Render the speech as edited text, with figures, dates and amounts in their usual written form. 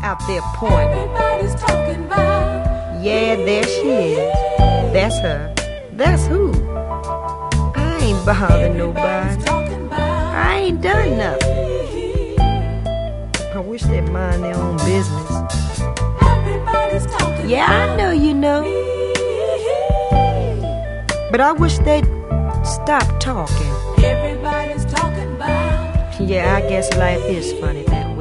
out there pointing. Everybody's talking about. Yeah, there she is. That's her. That's who? I ain't bothering nobody. I ain't done nothing. I wish they'd mind their own business. Everybody's talking. Yeah, I know you know. But I wish they'd stop talking. Everybody's talking about. Yeah, I guess life is funny that way.